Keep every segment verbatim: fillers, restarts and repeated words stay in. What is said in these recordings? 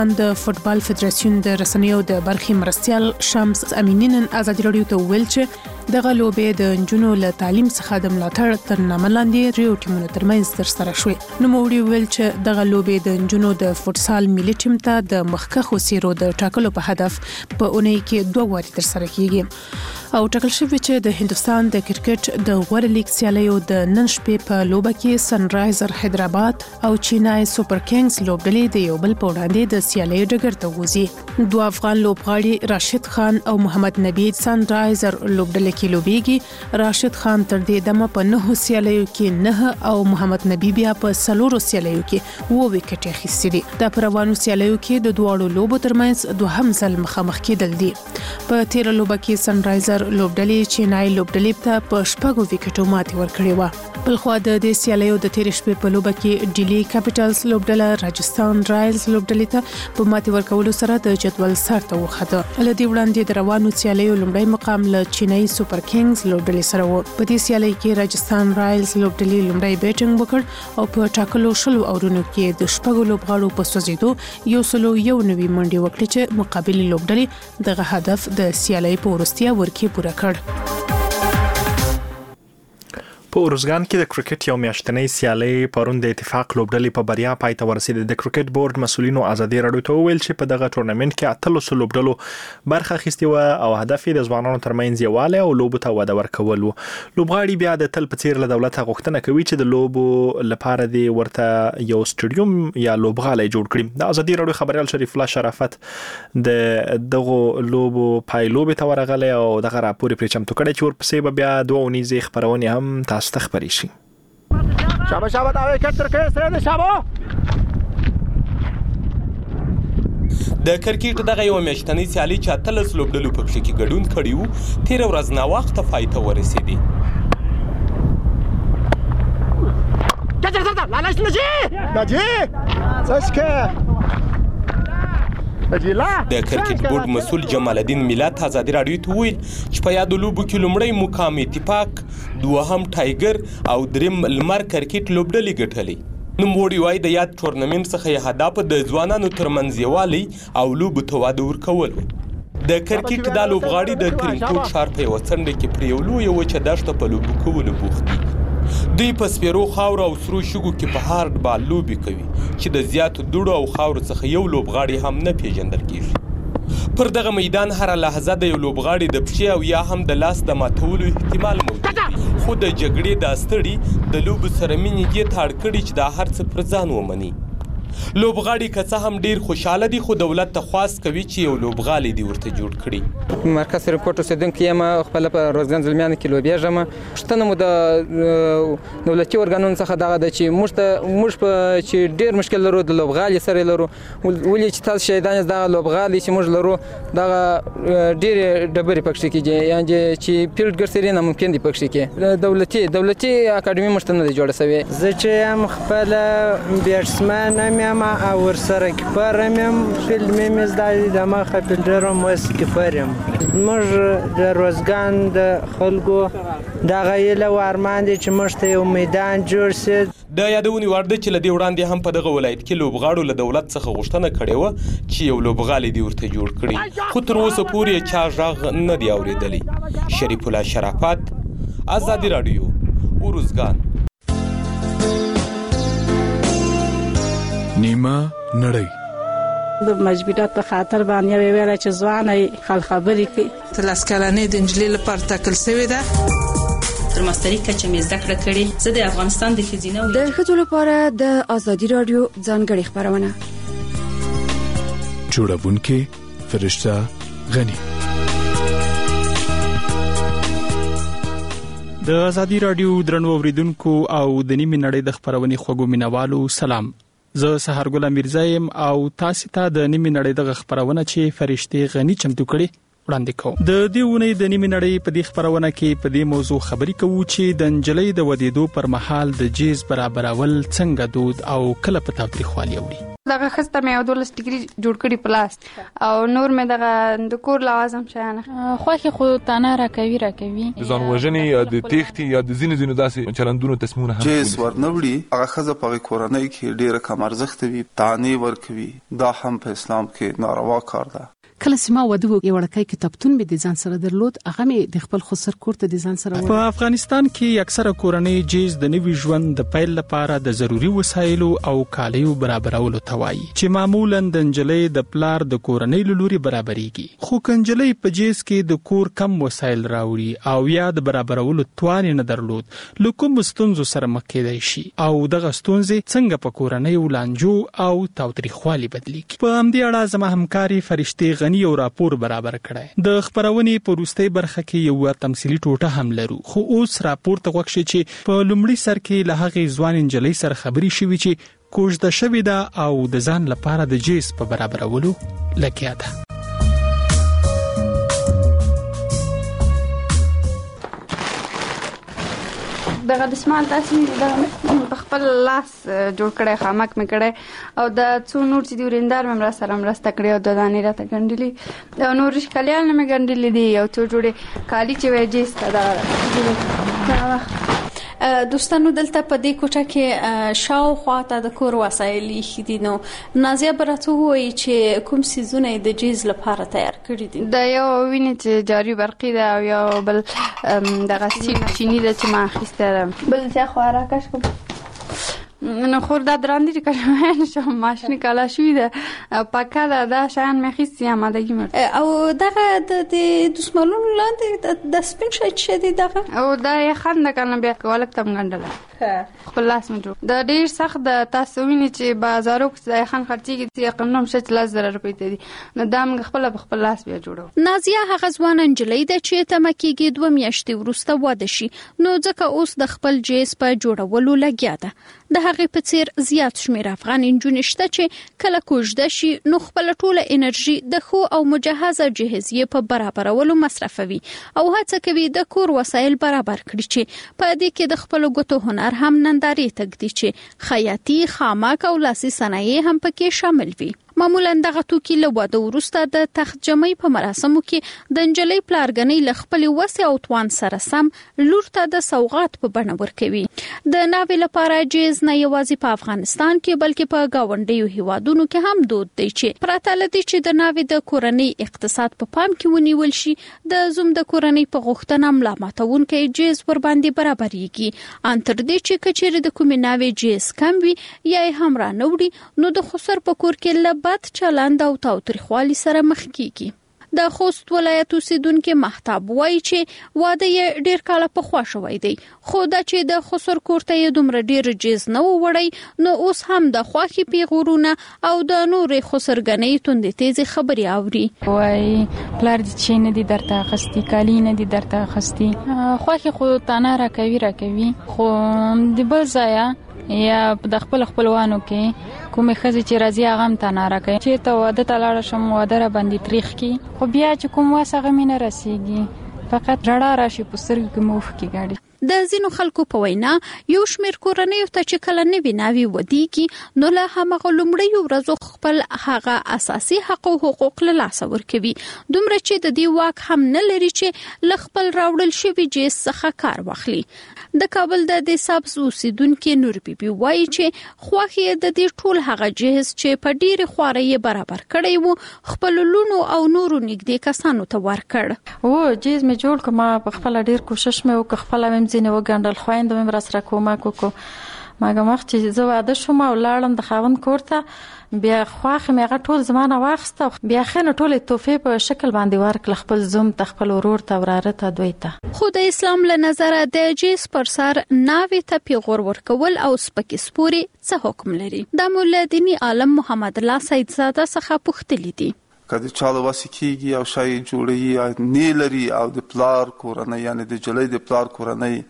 د فوتبال فدراسیون د رسنیو د برخې مرستیال شمس امینی نن ازادي راډیو ته ویل چې دغه لوبې د نجونو له تعلیم څخه د ملاتړ تر نامه لاندې ریو ټیمونو ترمنځ ترسره شوې. نوموړي ویل چې دغه لوبې د نجونو د فوتسال ملي ټیم ته د مخکښو څیرو د ټاکلو په هدف په اونۍ کې دوه واري ترسره کیږي او ټاکل شوی چې د هندستان د کرکټ د غوړ لیګ سیالیو د نن شپې په لوبه کې سن رایزر حیدرآباد او چینای سوپر کینګز لوبډلې د یو بل په وړاندې د سیالۍ ډګر ته وځي. دوه افغان لوبغاړي راشد خان او محمد نبی سن رایزر لوبډلې کې لوبېږي. راشد خان تر دې دمه په نهو سیالیو کې نه او محمد نبی بیا په څلورو سیالیو کې اووه وکټې اخیستې دي. د پروانو سیالیو کې د دواړو لوبو ترمنځ دوهم ځل مخامخ کېدل دي. په تیر لوبه کې سن رایزر لوبډلې چینای لوبډلې ته په شپږو وکټو ماتې ورکړې و. بلخوا د دې سیالیو د تیر شپې په لوبه کې ډیلی کیپټلز لوبډله راجستان رایلز لوبډلې ته په ماتې ورکولو سره د جدول سر ته وخته. له دې وړاندې د روانو سیالیو لومړی مقام له چینای سوپر کینګز لوبډلې سره و. په دې سیالۍ کې راجستان رایلز لوبډلې لومړی بیټینګ وکړ او په ټاکلو شلو اورونو کې د شپږو لوبغاړو په سوځېدو یو سلو یو نوي منډې وکړې چې مقابل لوبډلې دغه هدف د سیالۍ په وروستیا ور کې پوره کړ. په اروزګان کې د کرکټ یو میاشتنۍ سیالۍ پرون د اتفاق لوبډلې په بریا پای ته ورسېده. د کرکټ بورډ مسولینو ازادي راډیو ته وویل چې په دغه ټورنمنت کې اتلس لوبډلو برخه اخیستې و او هدف یې د ځوانانو ترمنځ یووالی او لوبو ته وده ورکول و. لوبغاړي بیا د تل په څیر له دولت غوښتنه کوي چې د لوبو لپاره د ورته یو سټیډیوم یا لوبغالی جوړ کړي. د ازادي راډیو خبريال شریف الله شرافت د دغه لوبو پای لوبې ته ورغلی او دغه راپور پرې چمتو کړی چې ورپسې به بیا دوه اونیزې خبرونه هم استخباري شي. شابه شابه دا کتر کې سره ده شابه. د کرکټ دغه یو میاشتنۍ سیالي چې اتلس لوبډلو په کې ګډون کړي وو تیر ورځ نا وخت پای ته ورسېدي. کتر کتر لالاش نجی نجی څه د کرکټ بورډ مسول جمال الدین میلاد ازادي راډیو ته ویل چې په یاد لوبو کې لومړی مقام اتفاق، دوهم ټایګر او دریم لمر کرکټ لوبډلې ګټلې. نوموړي وایي د یاد ټورنمنت څخه هدف د ځوانانو ترمنځ یووالی او لوبو ته واده ورکول و. د کرکټ د لوبغاړي د کرینکوټ ښار په یوه څنډه کې پر یو لویه وچه دښته په لوبو کولو بوخت دي. دوی په سپیرو خاورو او سرو شګو کې په هارډ بال لوبې کوي چې د زیاتو دوړو او خاورو څخه یو لوبغاړی هم نه پیژندل کیږي. پر دغه میدان هر لحظه د یو لوبغاړي د پښې او یا هم د لاس د ماتولو احتمال موجود دی. خو د جګړې د ستړي د لوب سره مینې یې تاړ کړي چې دا هر څه پر ځان ومني. لوبغاړي که څه هم ډیر خوشاله دي خو دولت ته خواست کوي چې یو لوبغالی دی ورته جوړ کړي. مرکز رپورټ اوسیدونکو یم خپل په روزګان زلمیان کې لوبېږم. پوښتنه مو د دولتي ارګانونو څخه دغه ده چې موږ ته موږ په چې ډیر مشکل لرو د لوبغالي سره لرو ولې چې تاسو شهیدان دغه لوبغالي چې موږ لرو دغه ډیر ډبرې پکښې کېږي یعنې چې پیلډ ګرځېدل نه ممکن دي پکښې کې. دولتي دولتي اکاډمي موږ ته نه دی جوړه سوې. زه چې یم خپله بیټسمن یم او ورسره کیپر یم فیلډ مې مې زده دي د مخه فیلډر یم اوس کیپر یم. موږ د روزګان د خلکو دغه هیله او ارمان دی چې موږ ته یو میدان جوړ سي. د یادونې وړ ده چې له دې وړاندې هم په دغه ولایت کې لوبغاړو له دولت څخه غوښتنه کړې وه چې یو لوبغالی دې ورته جوړ کړي خو تر اوسه پورې چا غږ نه دی اورېدلی. شریف الله شرافت، ازادي راډیو، اروزګان. نیمه نړۍ د مجبورات په خاطر باندې ویل چې ځواني خل خبرې کوي. تلاس کلنې د انجلۍ لپاره ټاکل شوې ده. تر ماستري کچه مې زده کړه کړې. زه د افغانستان د ښځینه د ښځو لپاره د ازادي راډیو ځانګړې خبرونه جوړونکې فرشته غني. د ازادي راډیو درنو اوریدونکو او د نیمې نړۍ د خبرونې خوږو مینوالو سلام. زه سحرګل میرزایم او تاسو ته د نیمې نړۍ د خبرونه چې فرشته غني چمتو کړي وړاندې کوم. د دې ونې د نیمې نړۍ په دې خبرونه کې په دې موضوع خبرې کوو چې د نجلۍ د ودېدو پر مهال د جیز برابرول څنګه دود او کله په تاوتریخوالي وړي. دغه خسته مې یو دولس ډیګري جوړ کړي پلاس او نور مې دغه د کور لوازم شیان خوښي خو تانه راکوي راکوي ځان وژنې د تېښتې یا د ځینې ځینو داسې چلندونو تصمیمونه هم جیس ورنوړي هغه ښځه په هغې کورنۍ کې ډېره کم ارزښته وي، تانې ورکوي. دا هم په اسلام کې ناروا کار ده. کله چې ما واده وکړ یو وړوکی کتابتون مې د ځان سره درلود، هغه مې د خپل خسر کور ته د ځان سره وړ. په افغانستان کې اکثره کورنۍ جیز د نوي ژوند د پیل لپاره د ضروري وسایلو او کالیو برابرولو ته وایي چې معمولاً د نجلۍ د پلار د کورنۍ له لوري برابرېږي. خو که نجلۍ په جیز کې د کور کم وسایل راوړي او یا د برابرولو توان نه درلود، له کومو ستونزو سره مخ کېدای شي او دغه ستونزې څنګه په کورنۍ لانجو او تاوتریخوالي بدلېږي. په همدې اړه زما همکاري فرشتې یو راپور برابر کړی. د خبرونې په وروستۍ برخه کې یو تمثيلي ټوټه هم لرو، خو اوس راپور ته وښه چې په لومړي سر کې له هغې ځوان نجلۍ سره خبرې شوې چې کوژده شوې ده او د ځان لپاره د جیز په برابرولو لګیا ده. دغه دسمال تاسو مې په خپل لاس جوړ کړی، خامک مې کړی او د څو نور چې دي ورېندار مې را سره مرسته کړې او د دانې راته ګنډلي او نور ښکلیان مې ګنډلي دي او څو جوړې کالي چې وایي جیز ته دغه دوستانو. دلته په دې کوټه کې شاوخوا ته د کور وسایل ایښي دي. نو نازیه به راته ووایي چې کوم څیزونه یې د جیز لپاره تیار کړي دي. د یو وینې چې جاري برقي ده او یو بل دغه چینی ده چې ما اخیستی ده، بل څه خو راکش کوم نو خور دا درانده چې کلمه نشم ماشینی کالا شوی ده پاکه ده دا شیان مې اخیستي آمادګي مې او دغه د دسمالونو لاندې د سپین شی چې دی دغه او دا یې خند کنه بیا کولک تم ګنډله خپل لاس مې جوړ د ډیر سخت د تاسو ویني چې بازارو کې خان خرچيږي چې قانون شت لاس زره روپۍ ته دي نو دا موږ خپل خپل لاس بیا جوړو. نازیه هغه ځوان نجلۍ ده چې تمکیږي دوه میاشتې وروسته واده شي، نو ځکه اوس د خپل جیز په جوړولو لګیا ده. د هغې په څیر زیات شمېر افغان نجونې شته چې کله کوژده شي نو خپل ټوله انرژي د خو او مجهزه جهیزیې په برابرولو مصرفوي او هڅه کوي د کور وسایل برابر کړي چې په دې کې د خپل ګوتو هنر هم نندارې تګدي چې خیاطي، خامک او لاسي صنایع هم پکې شامل وي. معمولا دغه توکي له واده وروسته د تخت جمعي په مراسمو کې د نجلۍ پلارګنۍ له خپلې وسې او توان سره سم لور ته د سوغات په بڼه ورکوي. د ناوې لپاره جیز نه یوازې په افغانستان کې بلکې په ګاونډیو هیوادونو کې هم دود دی چې پرته له دې چې د ناوې د کورنۍ اقتصاد په پام کې ونیول شي، د زوم د کورنۍ په غوښتنه ملا ماتونکی جیز ور باندې برابرېږي. ان تر دې چې کچېرې د کومې ناوې جیز کم وي یا یې هم را نه وړي نو د خسر په کور کې له بد چلند او تاوتریخوالي سره مخ کیږي. د خوست ولایت اوسیدونکو مهتاب وایي چې واده یې ډیر کاله پخوا شوی دی، خو دا چې د خسر کور ته یې دومره ډیر جیز نه وړی نو اوس هم د خواخي پیغورونه او د نورې خسرګنۍ توندې تیزې خبرې اوري. وای پلار دې چې نه دي درته اخیستي، کالي نه دي درته اخیستي، خواخي خو تانه راکوي راکوي خو د بل ځایه یا د خپل خپلوانو کې کومې ښځې چې راځي هغه هم تانه راکوي. چېرته واده ته لاړه شم واده را باندې تریخ کي خو بیا چې کوم وس هغه مې نه رسېږي، فقط رڼا راشي په سترګو کې مې اوښکې ګاډي. د ځینو خلکو په وینا یو شمېر کورنیو ته چې کله نوي ناوې ودیږي نو له همغه لومړیو ورځو خپل هغه اساسي حق او حقوق له لاسه ورکوي، دومره چې د دې واک هم نه لري چې له خپل راوړل شوي جیز څخه کار واخلي. د کابل د دې سبز اوسیدونکي نور بیبي وایي چې خوښ یې د دې ټول هغه جهیز چې په ډېرې خوارۍ یې برابر کړی و خپلو لوڼو او نورو نږدې کسانو ته ورکړ. او جهیز مې جوړ کړ، ما په خپله ډېر کوشش مې وکړ، خپله مې ځینې وګنډل، خویندو مې را سره کومک وکړو. مګر وخت چې زه واده شوم او لاړم د خاوند کور ته، بیا خواښې مې هغه ټول زما نه واخیسته، بیا ښه نو ټولې تحفې په شکل باندې ورکړه خپل زوم ته، خپل ورور ته، وراره ته، دوی ته. خو د اسلام له نظره د جیز پر سر ناوې ته پیغور ورکول او سپکې سپورې څه حکم لري؟ دا مو له دیني عالم محمد الله سیدزاده څخه پوښتلي دي. که د چا له وسې کېږي او شی جوړوي نه لري او د پلار کورنۍ یعنې د نجلۍ د پلار کورنۍ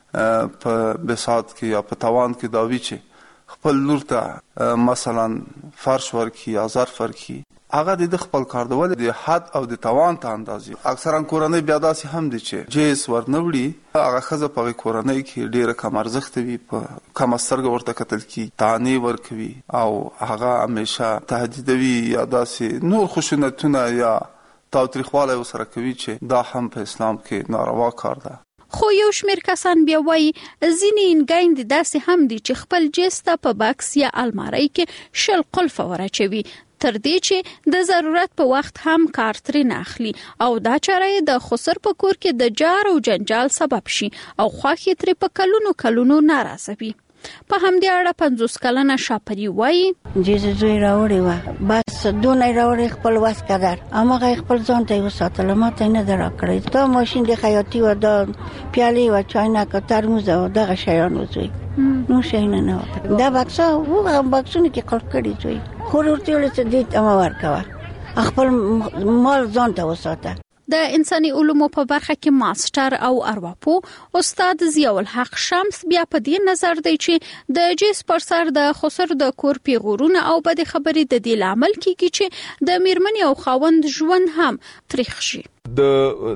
په بساط کې یا په توان کې دا وي چې خپل لور ته مثلا فرش ورکړي یا ظرف ورکړي، هغه د خپل کار د ولې د حد او د توان ته اندازې. اکثرا کورنۍ بیا داسې هم دي چې جیز ورنه وړي، هغه ښځه په هغې کورنۍ کې ډېره کم ارزښته وي، په کم سترګه ورته کتل کی تانی ورکوي او هغه همیشه تهدیدوي یا داسې نور خشونتونه یا تاوتریخوالی ورسره کوي چې دا هم په اسلام کې ناروا کار ده. خو یو شمېر کسان بیا وایي ځینې انګایندې داسې هم دي چې خپل جنس ته په بکس یا المارۍ کې شل قلفه ور اچوي تر دې چې د ضرورت په وخت هم کار ترې نه اخلي او دا چاره یې د خسر په کور کې د جار او جنجال سبب شي او خوښي ترې په کلونو کلونو ناراضوي. په همدې اړه پنځوس کلنه شاپري وایي جیزه زوی راوړې وه بس دونه یې راوړې خپل وس قدر هماغه یې خپل ځان ته یې وساتله ما ته یې نه ده راکړی. دا ماشین د خیاطي وه دا پیالې وه چاینک ترموز او دغه شیان و زوی نور شیونه نه وه. دا بکسه هغه بکسونه کې قلف کړي زوی خور ورته ویلې چې دې ته مه ورکوه خپل مال ځان ته وساته. د انساني علومو په برخه کې ماستر او ارواپو استاد ضیاء الحق شمس بیا په دې نظر دی چې د جنس پر سر د خسر د کور پیغورونه او بد خبرې د دې لامل کیږي چې د میرمنې او خاوند ژوند هم تریخ شي. د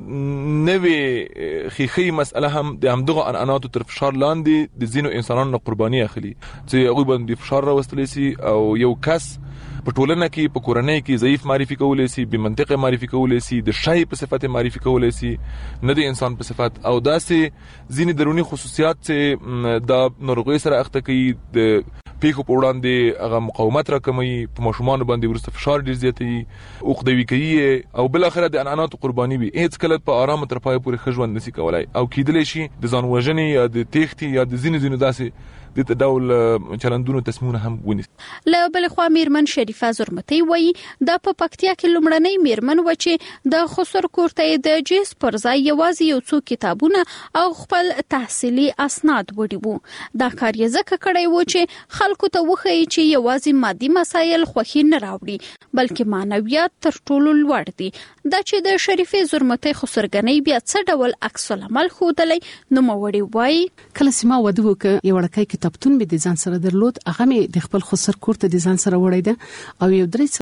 نوې خيخي مسأله هم د همدغه اناناتو تر فشار لاندې د زینو انسانانو قرباني اخلي چې هغه باندې فشار راوستلی سي او یو کس په ټولنه کې په کورنۍ کې ضعیف معرفي کولای سي به منطقه معرفي کولای سي د شای په صفت معرفي کولای سي نه د انسان په صفت او داسې ځینې درونی خصوصیات چې د ناروغي سره اخته کوي د پیښو په وړاندې هغه مقاومت راکموي په ماشومان باندې ورسته فشار ډیر زیاتوي عقدوي کوي او بل اخر د انانات قرباني وي هیڅ کله په آرام تر پای پورې خژوند نشي کولای او کیدلی شي د ځان وژنې یا د تېښتې یا د ځینې ځینې داسې د ډول چلندونو تصمیمونه هم ونیسي. له بل خوا میرمن شریفه زرمتي وایي د په پکتیا کې لومړنۍ میرمن و چې د خسر کورته د جنس پر ځای یوازې یو څو کتابونه او خپل تحصیلي اسناد وړي وو. دا کار یې ځکه کړی و چې خلکو ته وښیي چې یوازې مادي مسایل خوښي نه راوړي بلکې معنویات تر ټولو لوړ دي. دا چې د شریفې زرمتي خسرګنۍ بیا څه ډول عکس العمل ښودلی نوموړې وایي کله چې ما واده وکړ یو وړکۍ کتابتون مې د ځان سره درلود هغه مې د خپل خسر کور ته د ځان سره وړی ده او یو درې